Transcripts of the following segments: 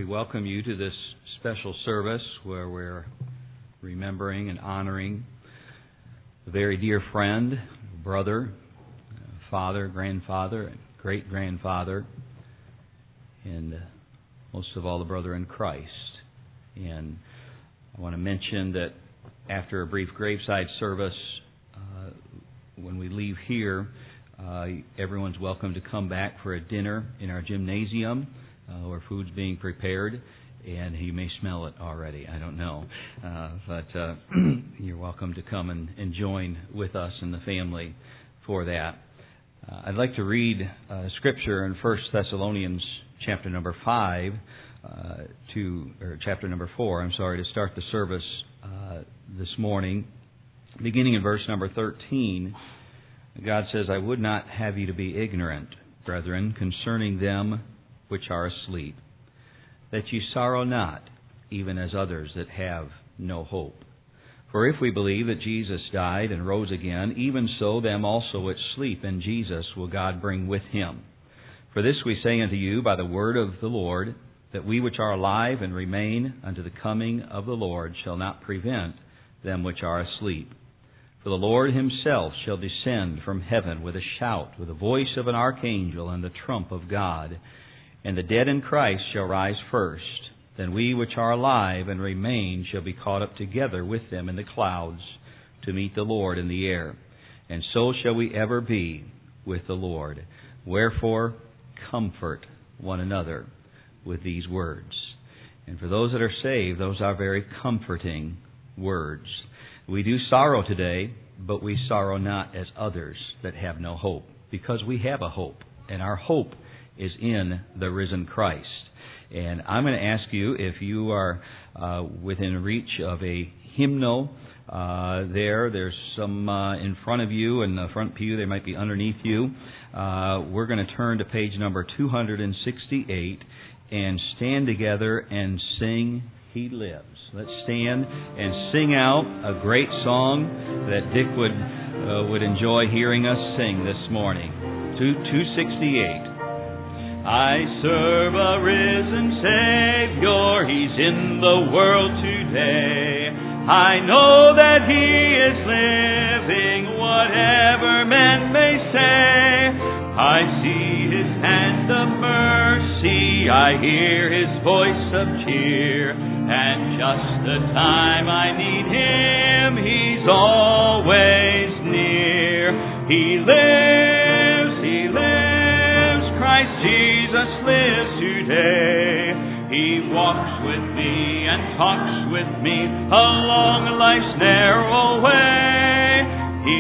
We welcome you to this special service where we're remembering and honoring a very dear friend, brother, father, grandfather, and great-grandfather, and most of all, the brother in Christ. And I want to mention that after a brief graveside service, when we leave here, everyone's welcome to come back for a dinner in our gymnasium where food's being prepared, and you may smell it already. I don't know. But you're welcome to come and join with us and the family for that. I'd like to read Scripture in 1 Thessalonians chapter number 5 chapter number 4, to start the service this morning. Beginning in verse number 13, God says, I would not have you to be ignorant, brethren, concerning them which are asleep, that ye sorrow not, even as others that have no hope. For if we believe that Jesus died and rose again, even so them also which sleep in Jesus will God bring with him. For this we say unto you by the word of the Lord, that we which are alive and remain unto the coming of the Lord shall not prevent them which are asleep. For the Lord himself shall descend from heaven with a shout, with the voice of an archangel, and the trump of God. And the dead in Christ shall rise first. Then we which are alive and remain shall be caught up together with them in the clouds to meet the Lord in the air. And so shall we ever be with the Lord. Wherefore, comfort one another with these words. And for those that are saved, those are very comforting words. We do sorrow today, but we sorrow not as others that have no hope, because we have a hope, and our hope is in the risen Christ. And I'm going to ask you, if you are within reach of a hymnal, there's some in front of you, in the front pew, they might be underneath you. We're going to turn to page number 268 and stand together and sing He Lives. Let's stand and sing out a great song that Dick would enjoy hearing us sing this morning. 268. I serve a risen Savior, He's in the world today. I know that He is living, whatever men may say. I see His hand of mercy, I hear His voice of cheer, and just the time I need Him, He's always near. He lives, Christ Jesus lives today. He walks with me and talks with me along life's narrow way. He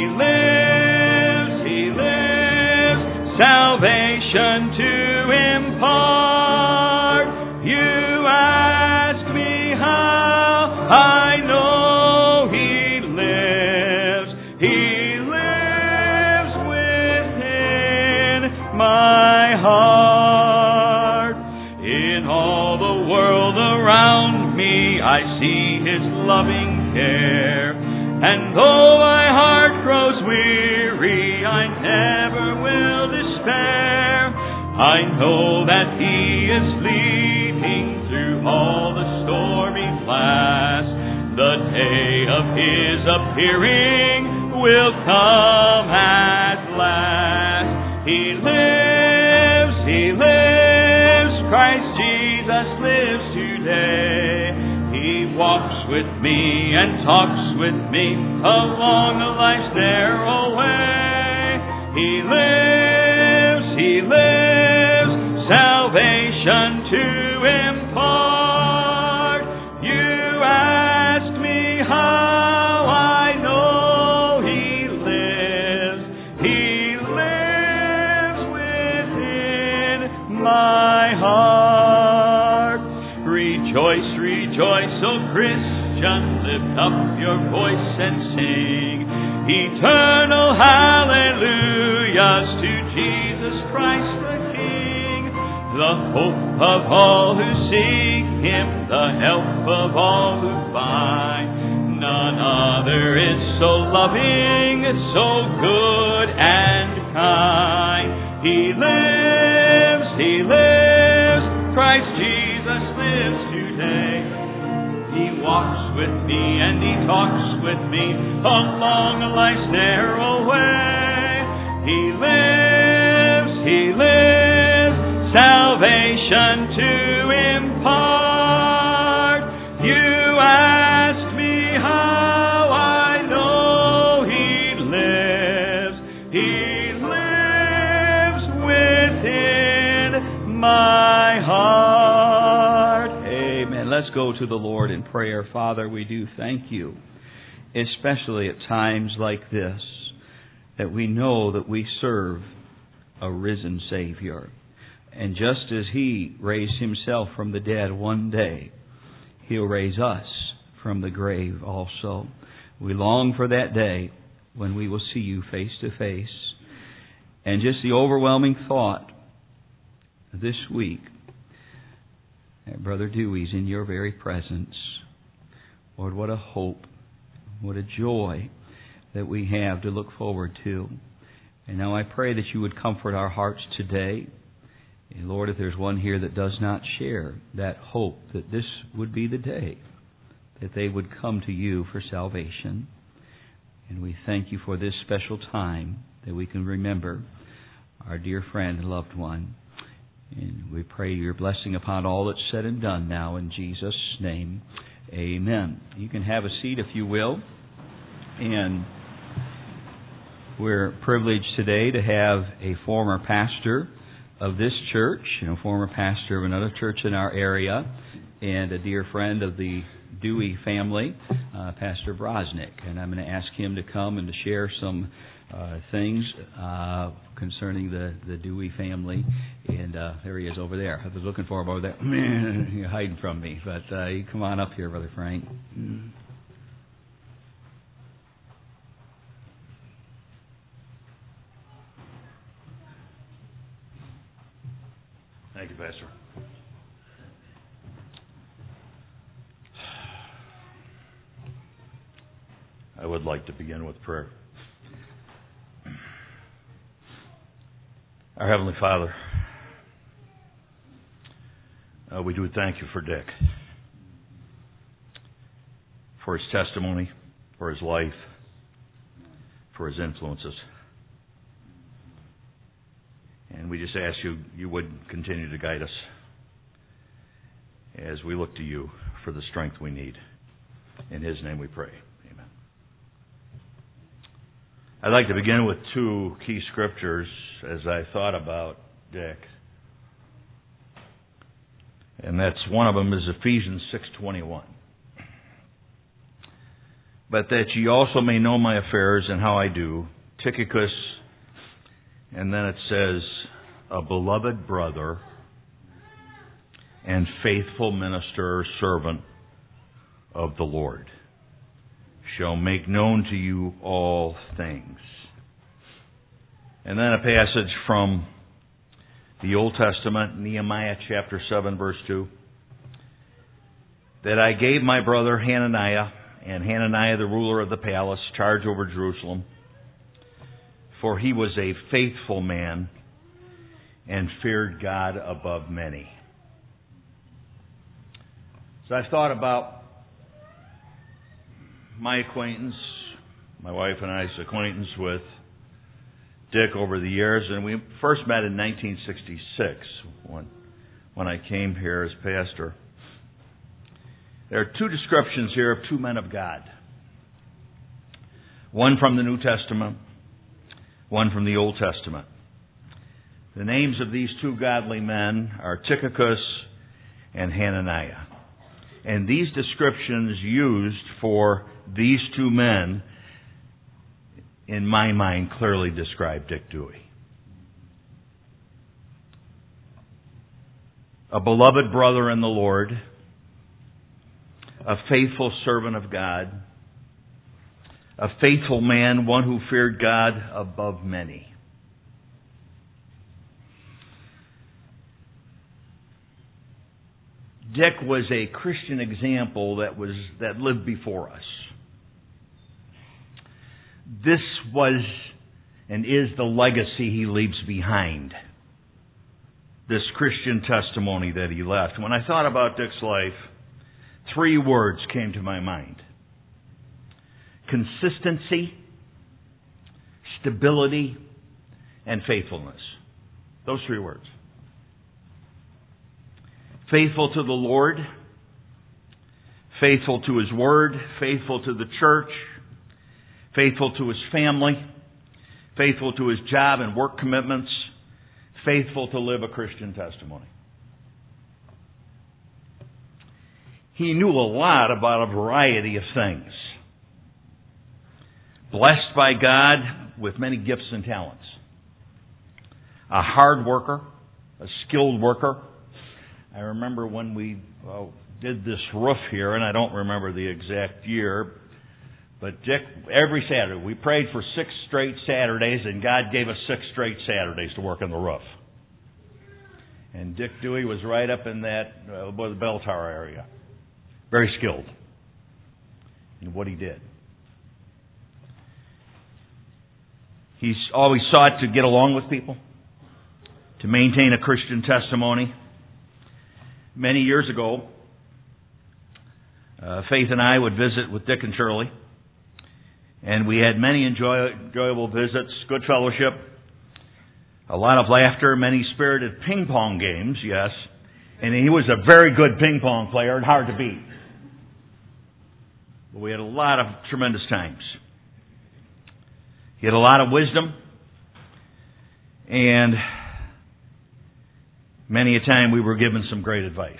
lives, salvation to impart. You ask me how, I know He lives. He lives within my heart. In all the world around me, I see His loving care. And though my heart grows weary, I never will despair. I know that He is leading through all the stormy blast. The day of His appearing will come at last. He lives, Christ Jesus lives today. He walks with me and talks with me along life's narrow way. He lives, salvation to impart. You ask me how, I know He lives. He lives within my heart. Rejoice, rejoice, O Christian, lift up your voice and sing eternal hallelujahs to Jesus Christ the King, the hope of all who seek Him, the help of all who find. None other is so loving, so good and kind. He lives, Christ Jesus lives walks with me and He talks with me along life's narrow way. He lives, salvation to impart. You ask me how I know He lives. He lives within my heart. Amen. Let's go to the Lord in prayer. Father, we do thank You, especially at times like this, that we know that we serve a risen Savior. And just as He raised Himself from the dead one day, He'll raise us from the grave also. We long for that day when we will see You face to face. And just the overwhelming thought this week that Brother Dewey's in Your very presence. Lord, what a hope, what a joy that we have to look forward to. And now I pray that You would comfort our hearts today. And Lord, if there's one here that does not share that hope, that this would be the day that they would come to You for salvation. And we thank You for this special time that we can remember our dear friend and loved one. And we pray Your blessing upon all that's said and done now in Jesus' name. Amen. You can have a seat if you will. And we're privileged today to have a former pastor of this church, former pastor of another church in our area, and a dear friend of the Dewey family, Pastor Brosnick. And I'm going to ask him to come and to share some things concerning the Dewey family. And there he is over there. I was looking for him over there. You're hiding from me. But you come on up here, Brother Frank. Thank you, Pastor. I would like to begin with prayer. Our Heavenly Father, we do thank You for Dick, for his testimony, for his life, for his influences. And we just ask You would continue to guide us as we look to You for the strength we need. In His name we pray. Amen. I'd like to begin with two key scriptures as I thought about Dick. And that's one of them is Ephesians 6:21. But that ye also may know my affairs and how I do, Tychicus, and then it says, a beloved brother and faithful minister or servant of the Lord, shall make known to you all things. And then a passage from the Old Testament, Nehemiah chapter 7, verse 2. That I gave my brother Hananiah, and Hananiah the ruler of the palace, charge over Jerusalem, for he was a faithful man and feared God above many. So I've thought about my acquaintance, my wife and I's acquaintance with Dick over the years, and we first met in 1966 when I came here as pastor. There are two descriptions here of two men of God. One from the New Testament, one from the Old Testament. The names of these two godly men are Tychicus and Hananiah. And these descriptions used for these two men, in my mind, clearly describe Dick Dewey. A beloved brother in the Lord, a faithful servant of God, a faithful man, one who feared God above many. Dick was a Christian example that lived before us. This was and is the legacy he leaves behind. This Christian testimony that he left. When I thought about Dick's life, 3 words came to my mind: consistency, stability, and faithfulness. Those 3 words. Faithful to the Lord, faithful to His Word, faithful to the church, faithful to his family, faithful to his job and work commitments, faithful to live a Christian testimony. He knew a lot about a variety of things. Blessed by God with many gifts and talents. A hard worker, a skilled worker. I remember when we did this roof here, and I don't remember the exact year, but Dick, every Saturday, we prayed for 6 straight Saturdays, and God gave us 6 straight Saturdays to work on the roof. And Dick Dewey was right up in that, the bell tower area. Very skilled in what he did. He's always sought to get along with people, to maintain a Christian testimony. Many years ago, Faith and I would visit with Dick and Shirley, and we had many enjoyable visits, good fellowship, a lot of laughter, many spirited ping pong games, yes, and he was a very good ping pong player and hard to beat. But we had a lot of tremendous times. He had a lot of wisdom, and many a time we were given some great advice.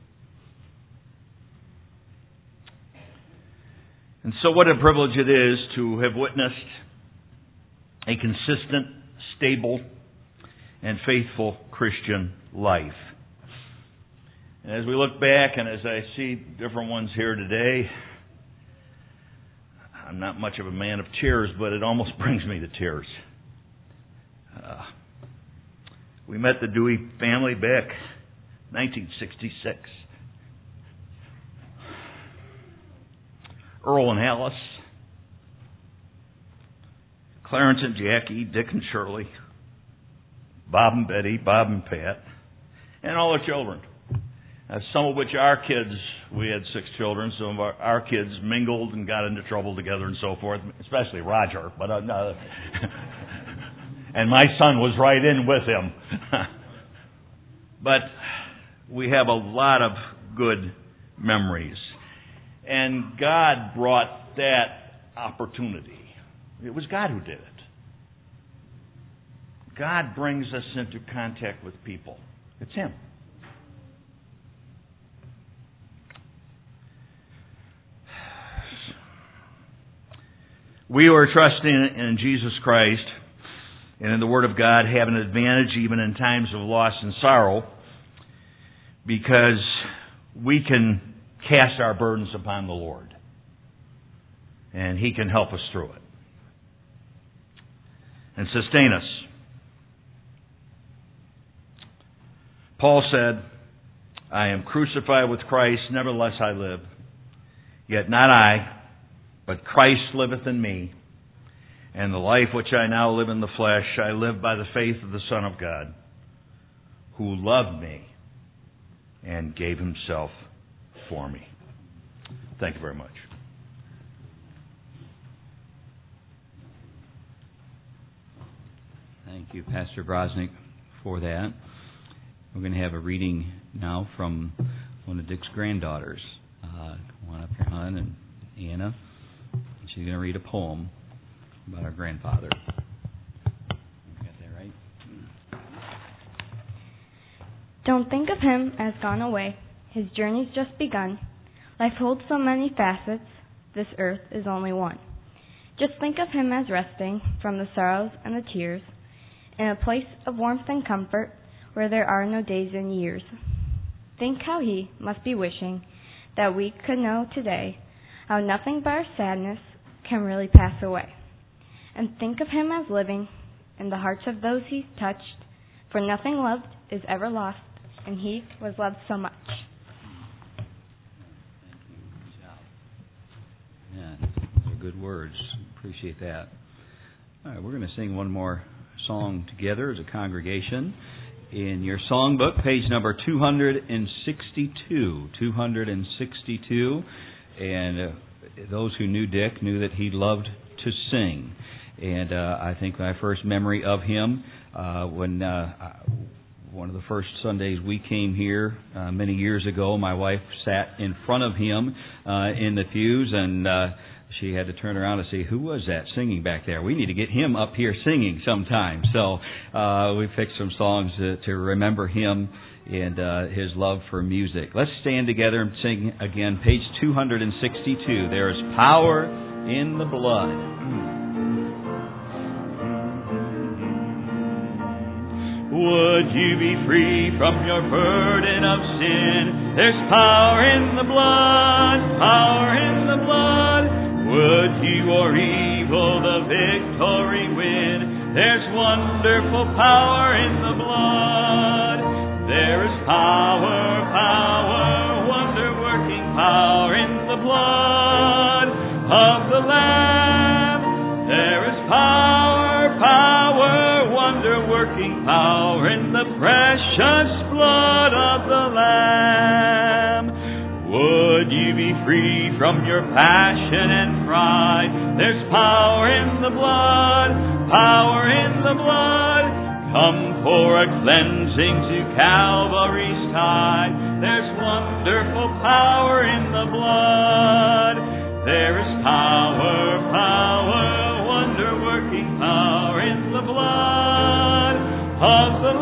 And so what a privilege it is to have witnessed a consistent, stable, and faithful Christian life. And as we look back and as I see different ones here today, I'm not much of a man of tears, but it almost brings me to tears. We met the Dewey family back 1966. Earl and Alice, Clarence and Jackie, Dick and Shirley, Bob and Betty, Bob and Pat, and all the children. Some of which our kids, we had 6 children, some of our kids mingled and got into trouble together and so forth, especially Roger, but and my son was right in with him. But we have a lot of good memories. And God brought that opportunity. It was God who did it. God brings us into contact with people. It's Him. We who are trusting in Jesus Christ and in the Word of God have an advantage even in times of loss and sorrow, because we can cast our burdens upon the Lord, and He can help us through it and sustain us. Paul said, I am crucified with Christ, nevertheless I live. Yet not I, but Christ liveth in me. And the life which I now live in the flesh, I live by the faith of the Son of God, who loved me and gave Himself for me. Thank you very much. Thank you, Pastor Brosnick, for that. We're going to have a reading now from one of Dick's granddaughters. Come on up here, hon, and Anna. And she's going to read a poem about our grandfather. You got that right? Don't think of him as gone away. His journey's just begun. Life holds so many facets. This earth is only one. Just think of him as resting from the sorrows and the tears in a place of warmth and comfort where there are no days and years. Think how he must be wishing that we could know today how nothing but our sadness can really pass away. And think of him as living in the hearts of those he touched, for nothing loved is ever lost, and he was loved so much. Yeah, those are good words. Appreciate that. All right, we're going to sing one more song together as a congregation. in your songbook, page number 262. 262. And those who knew Dick knew that he loved to sing. And I think my first memory of him, when one of the first Sundays we came here many years ago, my wife sat in front of him in the pews, and she had to turn around and say, "Who was that singing back there? We need to get him up here singing sometime." So we picked some songs to remember him and his love for music. Let's stand together and sing again, page 262. There is power in the blood. Would you be free from your burden of sin? There's power in the blood, power in the blood. Would you or evil the victory win? There's wonderful power in the blood. There is power, power, wonder-working power in the blood of the Lamb. There is power, power, wonder-working power in the precious blood of the Lamb. Would you be free from your passion and pride? There's power in the blood, power in the blood. Come for a cleansing to Calvary's tide. There's wonderful power in the blood. There is power, power, wonder-working power in the blood of the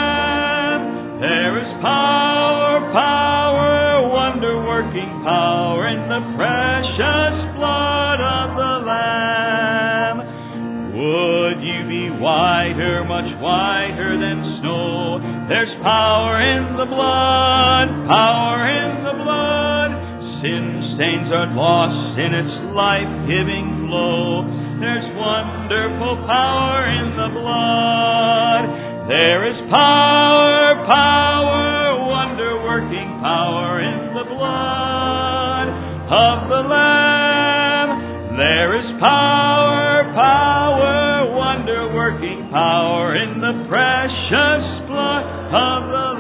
Lamb. There is power, power, wonder-working power in the precious blood of the Lamb. Would you be whiter, much whiter than snow? There's power in the blood, power in the blood. Sin stains are lost in its life-giving flow. There's wonderful power in the blood. There is power, power, wonder-working power in the blood of the Lamb. There is power, power, wonder-working power in the precious blood of the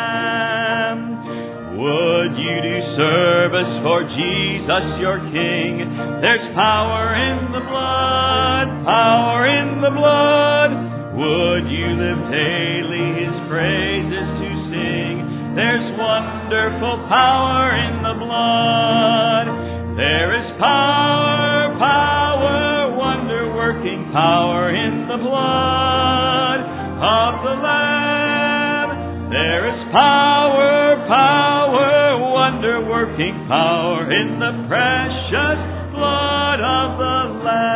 Lamb. Would you do service for Jesus your King? There's power in the blood, power in the blood. Would you live daily His praises to sing? There's wonderful power in the blood. There is power, power, wonder-working power in the blood of the Lamb. There is power, power, wonder-working power in the precious blood of the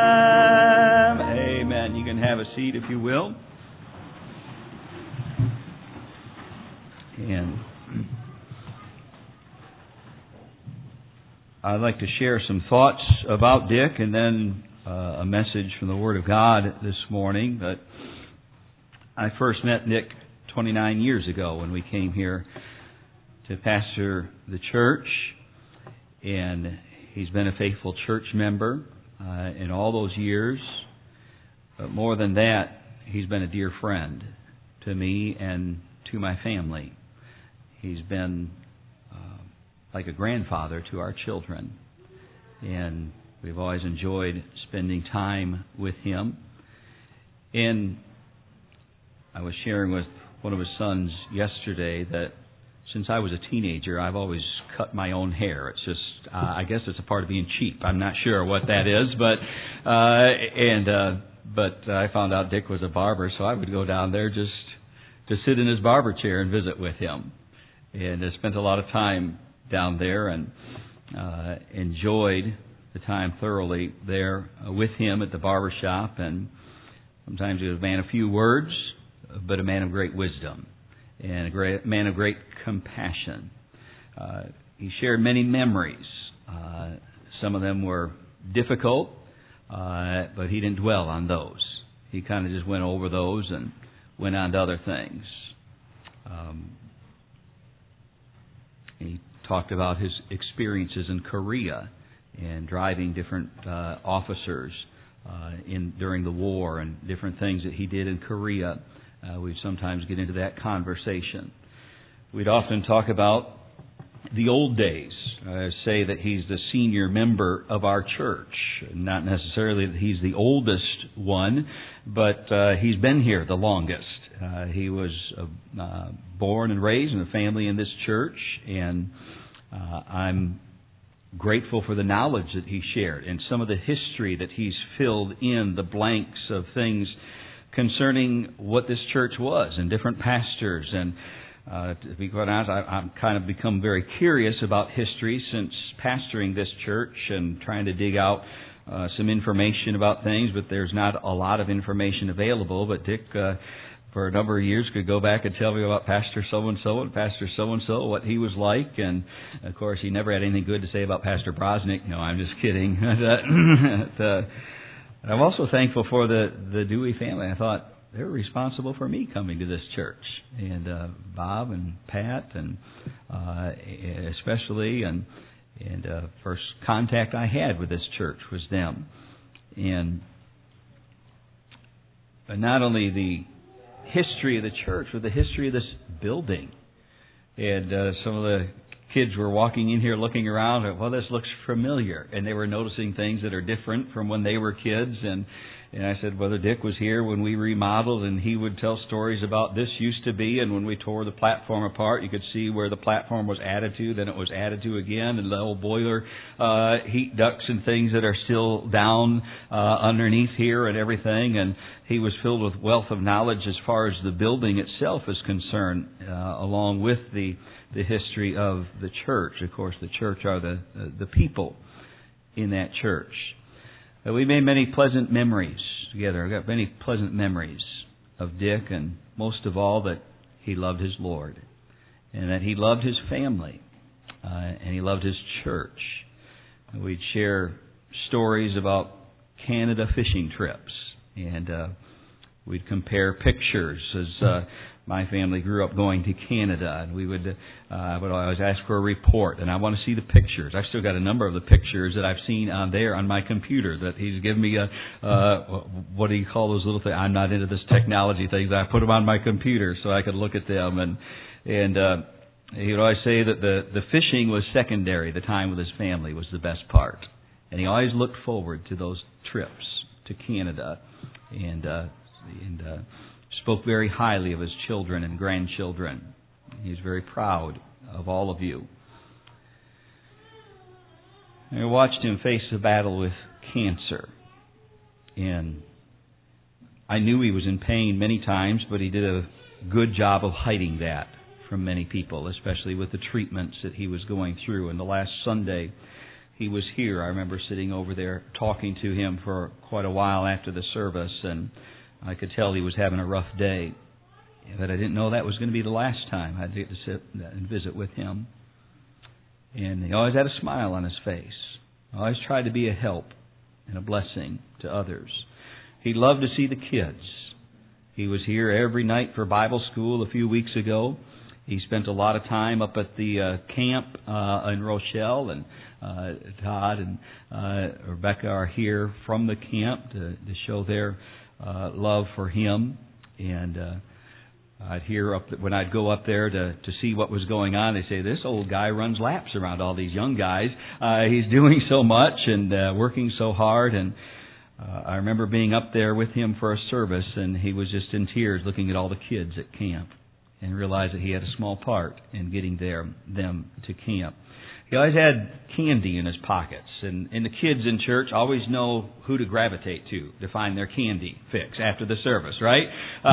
Lamb. Amen. You can have a seat if you will. And I'd like to share some thoughts about Dick and then a message from the Word of God this morning. But I first met Nick 29 years ago when we came here to pastor the church, and he's been a faithful church member in all those years. But more than that, he's been a dear friend to me and to my family. He's been like a grandfather to our children, and we've always enjoyed spending time with him. And I was sharing with one of his sons yesterday that since I was a teenager, I've always cut my own hair. It's just, I guess it's a part of being cheap. I'm not sure what that is, but I found out Dick was a barber, so I would go down there just to sit in his barber chair and visit with him. And I spent a lot of time down there and enjoyed the time thoroughly there with him at the barber shop. And sometimes he was a man of few words, but a man of great wisdom and a man of great compassion. He shared many memories. Some of them were difficult, but he didn't dwell on those. He kind of just went over those and went on to other things. He talked about his experiences in Korea and driving different officers during the war and different things that he did in Korea we'd sometimes get into that conversation. We'd often talk about the old days. I say that he's the senior member of our church. Not necessarily that he's the oldest one, but he's been here the longest. He was born and raised in a family in this church, and I'm grateful for the knowledge that he shared and some of the history that he's filled in the blanks of things concerning what this church was and different pastors. And to be quite honest, I've kind of become very curious about history since pastoring this church and trying to dig out some information about things, but there's not a lot of information available. But Dick, for a number of years, could go back and tell me about Pastor so-and-so and Pastor so-and-so, what he was like. And, of course, he never had anything good to say about Pastor Brosnick. No, I'm just kidding. I'm also thankful for the Dewey family. I thought, they were responsible for me coming to this church, and Bob and Pat, and especially, and first contact I had with this church was them. And not only the history of the church, but the history of this building. And some of the kids were walking in here looking around, and, well, this looks familiar, and they were noticing things that are different from when they were kids. And I said, Brother Dick was here when we remodeled, and he would tell stories about this used to be, and when we tore the platform apart, you could see where the platform was added to, then it was added to again, and the old boiler heat ducts and things that are still down underneath here and everything. And he was filled with wealth of knowledge as far as the building itself is concerned, along with the history of the church. Of course, the church are the people in that church. We made many pleasant memories together. I got many pleasant memories of Dick, and most of all that he loved his Lord, and that he loved his family, and he loved his church. And we'd share stories about Canada fishing trips, and we'd compare pictures as my family grew up going to Canada, and we would always ask for a report, and I want to see the pictures. I've still got a number of the pictures that I've seen on there on my computer that he's given me what do you call those little things? I'm not into this technology things. I put them on my computer so I could look at them, and he would always say that the fishing was secondary. The time with his family was the best part, and he always looked forward to those trips to Canada, and spoke very highly of his children and grandchildren. He's very proud of all of you. I watched him face the battle with cancer, and I knew he was in pain many times, but he did a good job of hiding that from many people, especially with the treatments that he was going through. And the last Sunday he was here, I remember sitting over there talking to him for quite a while after the service, and I could tell he was having a rough day, but I didn't know that was going to be the last time I'd get to sit and visit with him. And he always had a smile on his face. Always tried to be a help and a blessing to others. He loved to see the kids. He was here every night for Bible school a few weeks ago. He spent a lot of time up at the camp in Rochelle, and Todd and Rebecca are here from the camp to show their love for him. And I'd hear when I'd go up there to see what was going on, they say, this old guy runs laps around all these young guys. He's doing so much and working so hard. And I remember being up there with him for a service, and he was just in tears looking at all the kids at camp and realized that he had a small part in getting them to camp. He always had candy in his pockets, and the kids in church always know who to gravitate to find their candy fix after the service, right?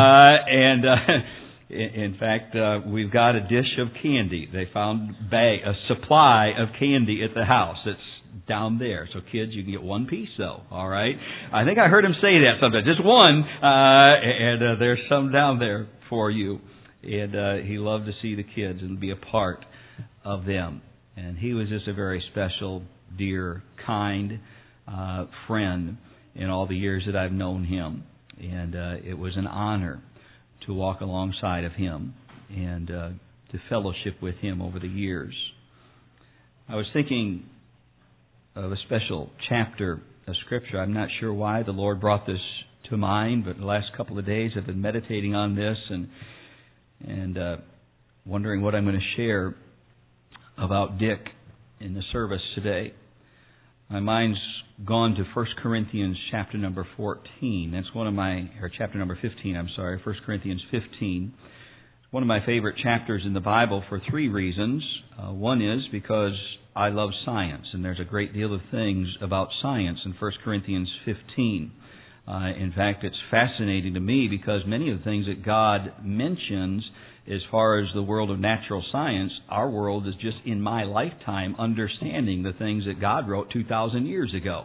In fact, we've got a dish of candy. They found a supply of candy at the house. It's down there. So kids, you can get one piece though, all right? I think I heard him say that sometimes. Just one, and there's some down there for you. And he loved to see the kids and be a part of them. And he was just a very special, dear, kind friend in all the years that I've known him. And it was an honor to walk alongside of him and to fellowship with him over the years. I was thinking of a special chapter of Scripture. I'm not sure why the Lord brought this to mind, but the last couple of days I've been meditating on this and wondering what I'm going to share about Dick in the service today. My mind's gone to 1 Corinthians chapter number 14. That's chapter number 15, 1 Corinthians 15. It's one of my favorite chapters in the Bible for three reasons. One is because I love science, and there's a great deal of things about science in 1 Corinthians 15. In fact, it's fascinating to me because many of the things that God mentions as far as the world of natural science, our world is just in my lifetime understanding the things that God wrote 2,000 years ago.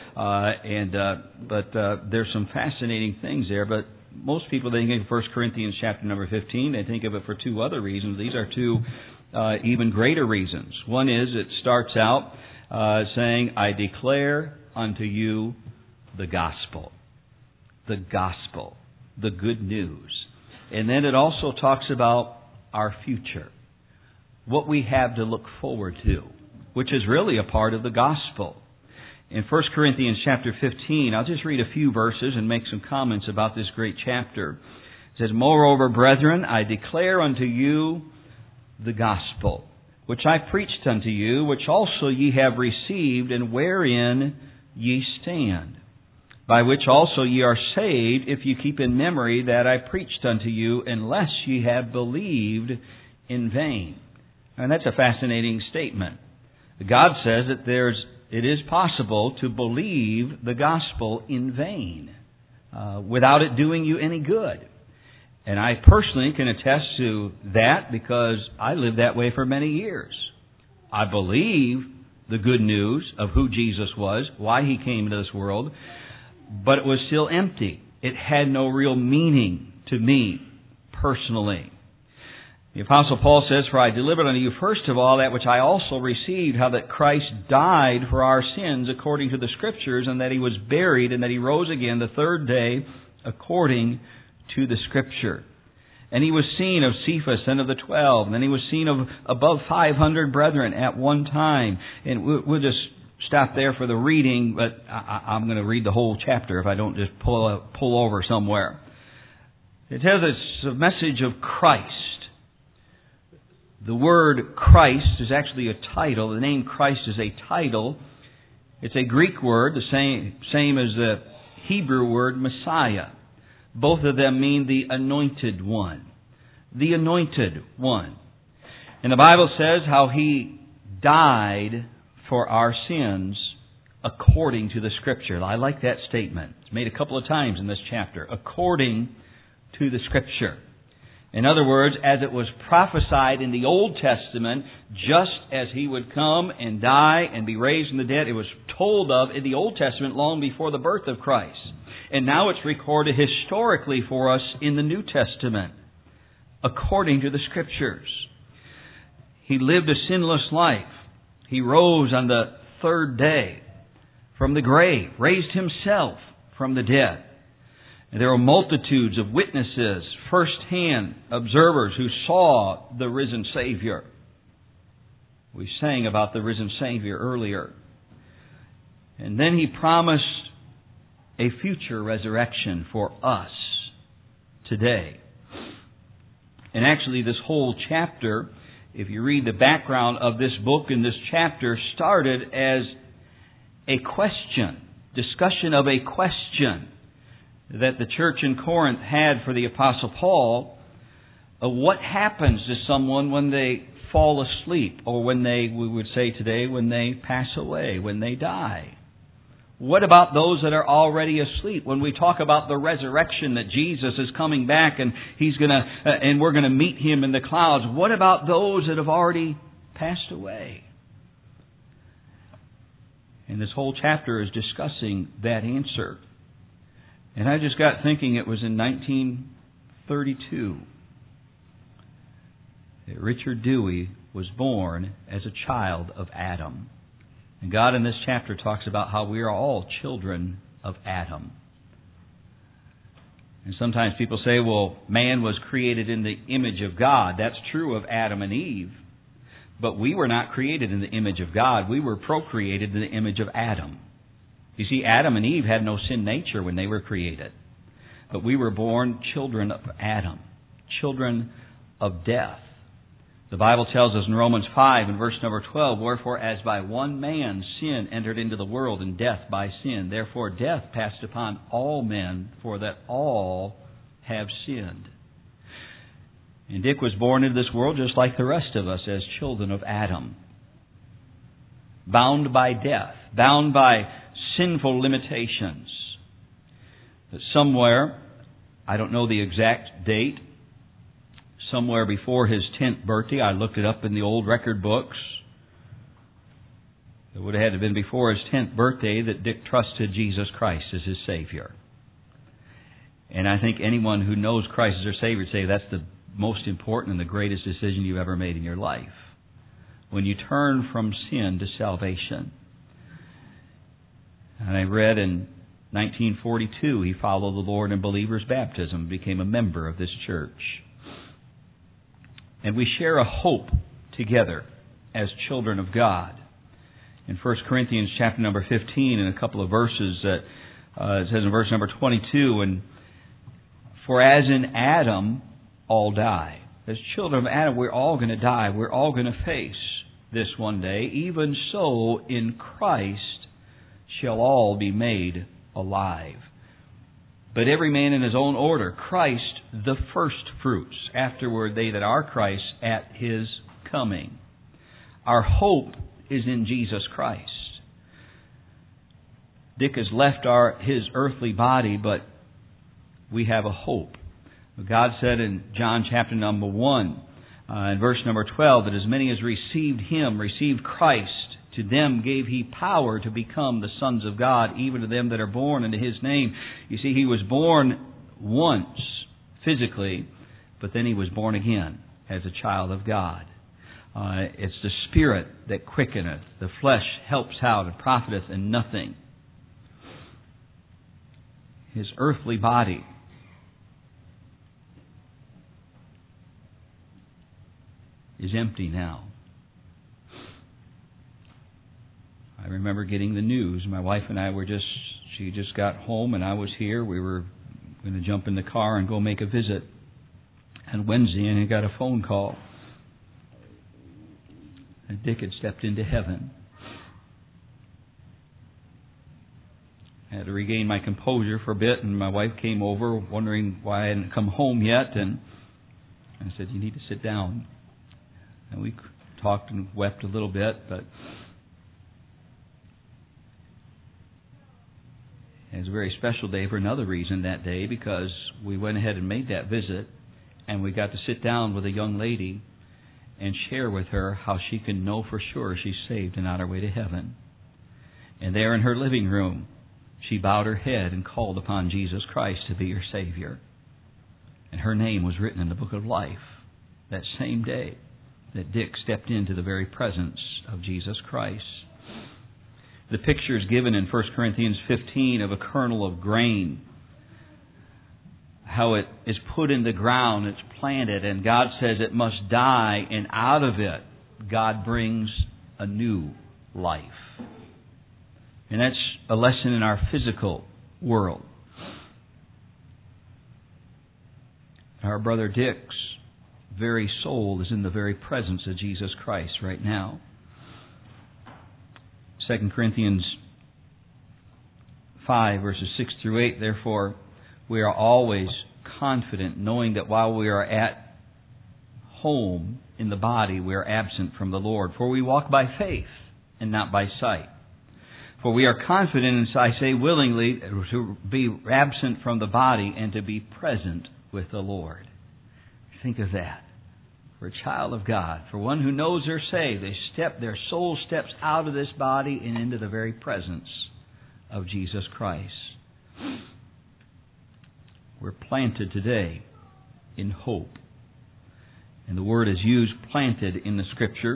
But there's some fascinating things there. But most people, they think of 1 Corinthians chapter number 15, they think of it for two other reasons. These are two even greater reasons. One is it starts out saying, I declare unto you the gospel. The gospel. The good news. And then it also talks about our future, what we have to look forward to, which is really a part of the gospel. In 1 Corinthians chapter 15, I'll just read a few verses and make some comments about this great chapter. It says, Moreover, brethren, I declare unto you the gospel, which I preached unto you, which also ye have received, and wherein ye stand, by which also ye are saved, if you keep in memory that I preached unto you, unless ye have believed in vain. And that's a fascinating statement. God says that it is possible to believe the gospel in vain, without it doing you any good. And I personally can attest to that because I lived that way for many years. I believe the good news of who Jesus was, why He came into this world, but it was still empty. It had no real meaning to me personally. The Apostle Paul says, For I delivered unto you first of all that which I also received, how that Christ died for our sins according to the Scriptures, and that He was buried, and that He rose again the third day according to the Scripture. And He was seen of Cephas and of the 12, and then He was seen of above 500 brethren at one time. And we'll just stop there for the reading, but I'm going to read the whole chapter if I don't just pull over somewhere. It says it's a message of Christ. The word Christ is actually a title. The name Christ is a title. It's a Greek word, the same as the Hebrew word Messiah. Both of them mean the anointed one. The anointed one. And the Bible says how He died for our sins according to the Scripture. I like that statement. It's made a couple of times in this chapter. According to the Scripture. In other words, as it was prophesied in the Old Testament, just as He would come and die and be raised from the dead, it was told of in the Old Testament long before the birth of Christ. And now it's recorded historically for us in the New Testament, according to the Scriptures. He lived a sinless life. He rose on the third day from the grave, raised Himself from the dead. And there were multitudes of witnesses, first-hand observers who saw the risen Savior. We sang about the risen Savior earlier. And then He promised a future resurrection for us today. And actually this whole chapter, if you read the background of this book and this chapter, started as a question, discussion of a question that the church in Corinth had for the Apostle Paul of what happens to someone when they fall asleep, or when we would say today, when they pass away, when they die. What about those that are already asleep? When we talk about the resurrection, that Jesus is coming back and and we're going to meet Him in the clouds. What about those that have already passed away? And this whole chapter is discussing that answer. And I just got thinking it was in 1932 that Richard Dewey was born as a child of Adam. And God in this chapter talks about how we are all children of Adam. And sometimes people say, well, man was created in the image of God. That's true of Adam and Eve. But we were not created in the image of God. We were procreated in the image of Adam. You see, Adam and Eve had no sin nature when they were created. But we were born children of Adam, children of death. The Bible tells us in Romans 5 and verse number 12, wherefore as by one man sin entered into the world, and death by sin. Therefore death passed upon all men, for that all have sinned. And Dick was born into this world just like the rest of us as children of Adam. Bound by death, bound by sinful limitations. But somewhere, I don't know the exact date, somewhere before his 10th birthday, I looked it up in the old record books. It would have had to have been before his 10th birthday that Dick trusted Jesus Christ as his Savior. And I think anyone who knows Christ as their Savior would say that's the most important and the greatest decision you've ever made in your life. When you turn from sin to salvation. And I read in 1942 he followed the Lord in believer's baptism, became a member of this church. And we share a hope together as children of God. In 1 Corinthians chapter number 15, in a couple of verses, it says in verse number 22, and for as in Adam all die. As children of Adam, we're all going to die. We're all going to face this one day. Even so, in Christ shall all be made alive. But every man in his own order. Christ the first fruits. Afterward, they that are Christ at His coming. Our hope is in Jesus Christ. Dick has left his earthly body, but we have a hope. God said in John chapter number 1, in verse number 12, that as many as received Him, received Christ, to them gave He power to become the sons of God, even to them that are born into His name. You see, He was born once, physically, but then He was born again as a child of God. It's the Spirit that quickeneth. The flesh helps out and profiteth in nothing. His earthly body is empty now. I remember getting the news. My wife and I she just got home and I was here. We were going to jump in the car and go make a visit on Wednesday, and I got a phone call. And Dick had stepped into heaven. I had to regain my composure for a bit, and my wife came over wondering why I hadn't come home yet, and I said, you need to sit down. And we talked and wept a little bit, but it was a very special day for another reason that day, because we went ahead and made that visit, and we got to sit down with a young lady and share with her how she can know for sure she's saved and on her way to heaven. And there in her living room, she bowed her head and called upon Jesus Christ to be her Savior. And her name was written in the book of life that same day that Dick stepped into the very presence of Jesus Christ. The picture is given in 1 Corinthians 15 of a kernel of grain, how it is put in the ground, it's planted, and God says it must die, and out of it God brings a new life. And that's a lesson in our physical world. Our brother Dick's very soul is in the very presence of Jesus Christ right now. 2 Corinthians 5, verses 6 through 8, therefore, we are always confident, knowing that while we are at home in the body, we are absent from the Lord. For we walk by faith and not by sight. For we are confident, and I say willingly, to be absent from the body and to be present with the Lord. Think of that. For a child of God, for one who knows they're saved, their soul steps out of this body and into the very presence of Jesus Christ. We're planted today in hope. And the word is used, planted, in the Scripture.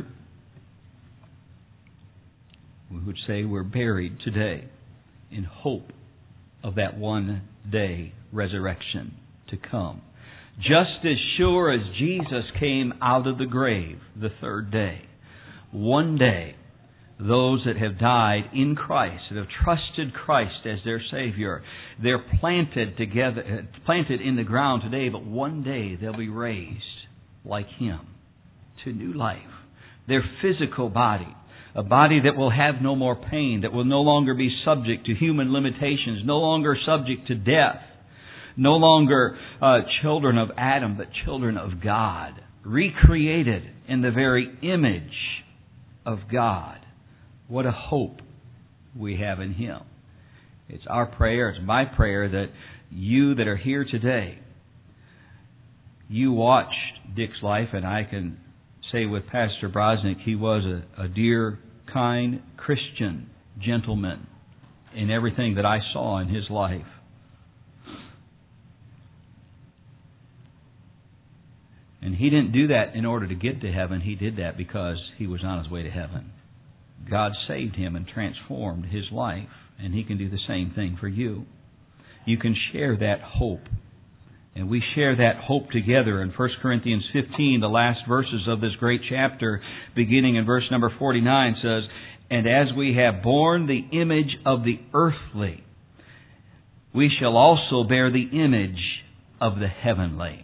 We would say we're buried today in hope of that one day resurrection to come. Just as sure as Jesus came out of the grave the third day, one day those that have died in Christ, that have trusted Christ as their Savior. They're planted in the ground today, but one day they'll be raised like Him to new life. Their physical body, a body that will have no more pain, that will no longer be subject to human limitations, no longer subject to death, no longer children of Adam, but children of God, recreated in the very image of God. What a hope we have in Him. It's our prayer, it's my prayer that you that are here today, you watched Dick's life, and I can say with Pastor Brosnick, he was a dear, kind Christian gentleman in everything that I saw in his life. And he didn't do that in order to get to heaven. He did that because he was on his way to heaven. God saved him and transformed his life, and He can do the same thing for you. You can share that hope. And we share that hope together. In 1 Corinthians 15, the last verses of this great chapter, beginning in verse number 49, says, "And as we have borne the image of the earthly, we shall also bear the image of the heavenly.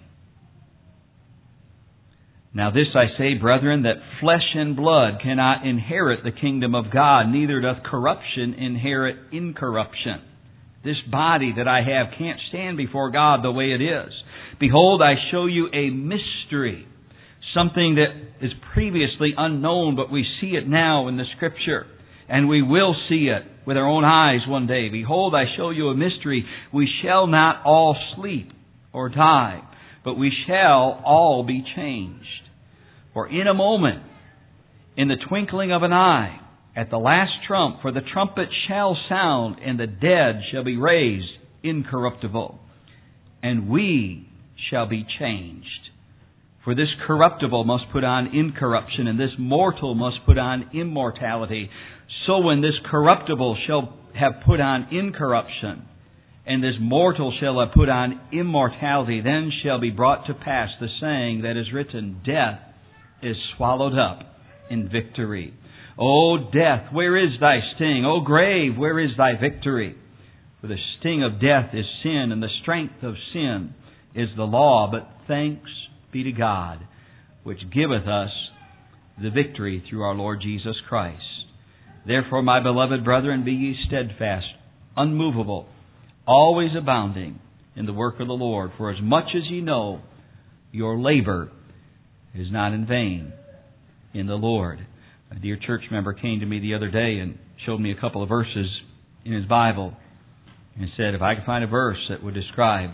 Now this I say, brethren, that flesh and blood cannot inherit the kingdom of God, neither doth corruption inherit incorruption." This body that I have can't stand before God the way it is. "Behold, I show you a mystery," something that is previously unknown, but we see it now in the Scripture, and we will see it with our own eyes one day. "Behold, I show you a mystery. We shall not all sleep or die, but we shall all be changed. For in a moment, in the twinkling of an eye, at the last trump, for the trumpet shall sound, and the dead shall be raised incorruptible, and we shall be changed. For this corruptible must put on incorruption, and this mortal must put on immortality. So when this corruptible shall have put on incorruption, and this mortal shall have put on immortality, then shall be brought to pass the saying that is written, Death is swallowed up in victory. O death, where is thy sting? O grave, where is thy victory? For the sting of death is sin, and the strength of sin is the law. But thanks be to God, which giveth us the victory through our Lord Jesus Christ. Therefore, my beloved brethren, be ye steadfast, unmovable, always abounding in the work of the Lord. For as much as ye know, your labor is not in vain in the Lord." A dear church member came to me the other day and showed me a couple of verses in his Bible and said, if I could find a verse that would describe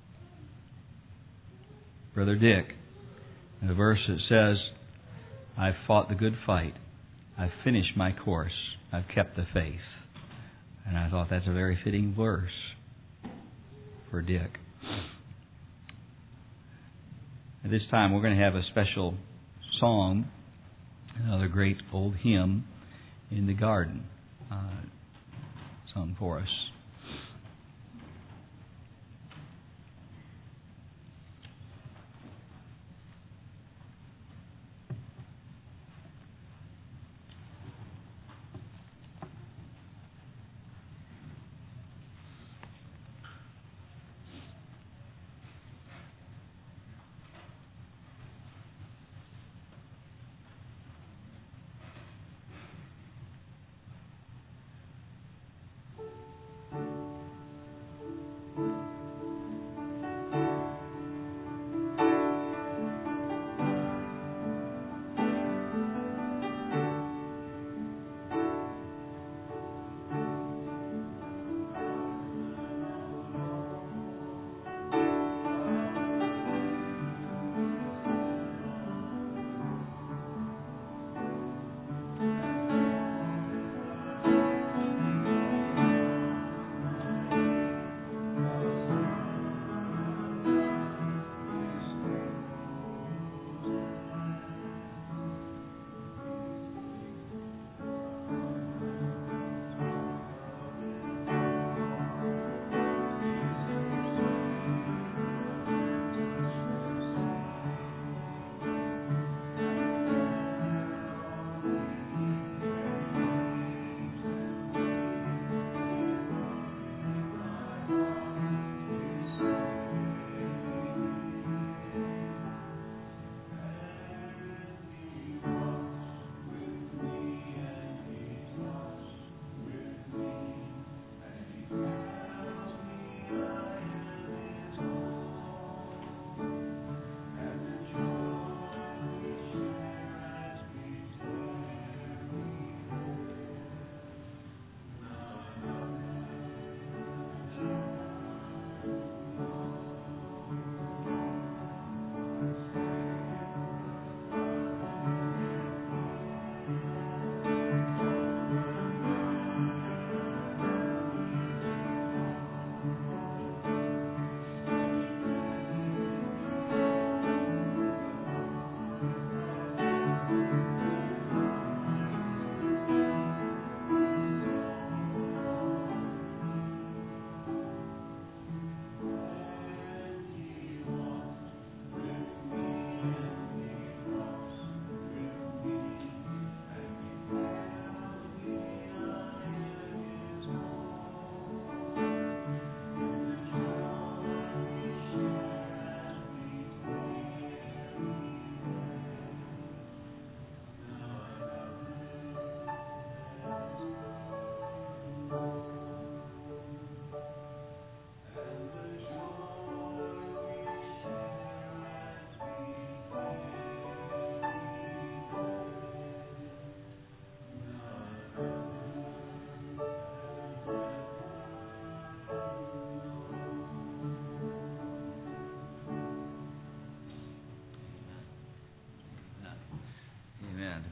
Brother Dick, and a verse that says, "I've fought the good fight. I've finished my course. I've kept the faith." And I thought that's a very fitting verse for Dick. At this time, we're going to have a special song, another great old hymn, "In the Garden," sung for us.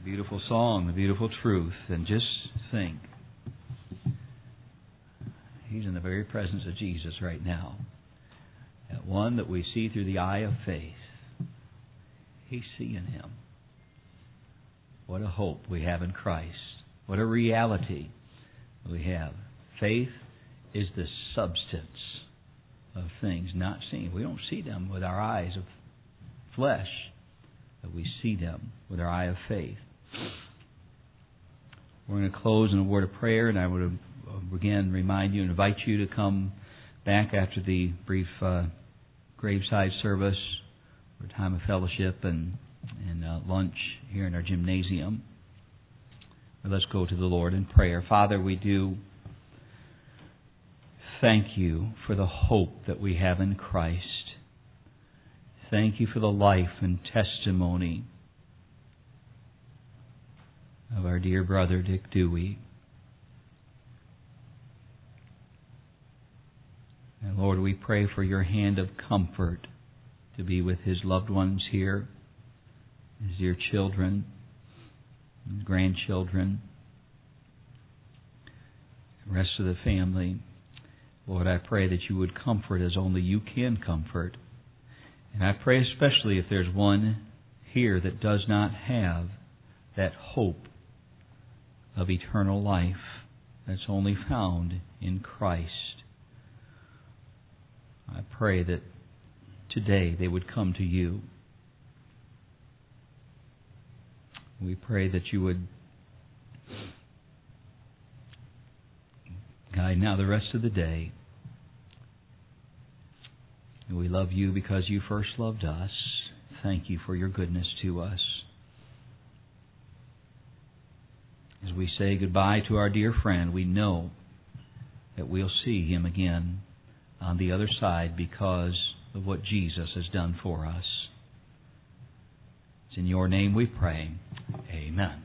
The beautiful song, the beautiful truth. And just think, he's in the very presence of Jesus right now. That one that we see through the eye of faith. He's seeing him. What a hope we have in Christ. What a reality we have. Faith is the substance of things not seen. We don't see them with our eyes of flesh, but we see them with our eye of faith. We're going to close in a word of prayer, and I would again remind you and invite you to come back after the brief graveside service for a time of fellowship and lunch here in our gymnasium. But let's go to the Lord in prayer. Father, we do thank you for the hope that we have in Christ. Thank you for the life and testimony of our dear brother Dick Dewey. And Lord, we pray for your hand of comfort to be with his loved ones here, his dear children, his grandchildren, the rest of the family. Lord, I pray that you would comfort as only you can comfort. And I pray especially if there's one here that does not have that hope of eternal life that's only found in Christ. I pray that today they would come to you. We pray that you would guide now the rest of the day. And we love you because you first loved us. Thank you for your goodness to us. As we say goodbye to our dear friend, we know that we'll see him again on the other side because of what Jesus has done for us. It's in your name we pray. Amen.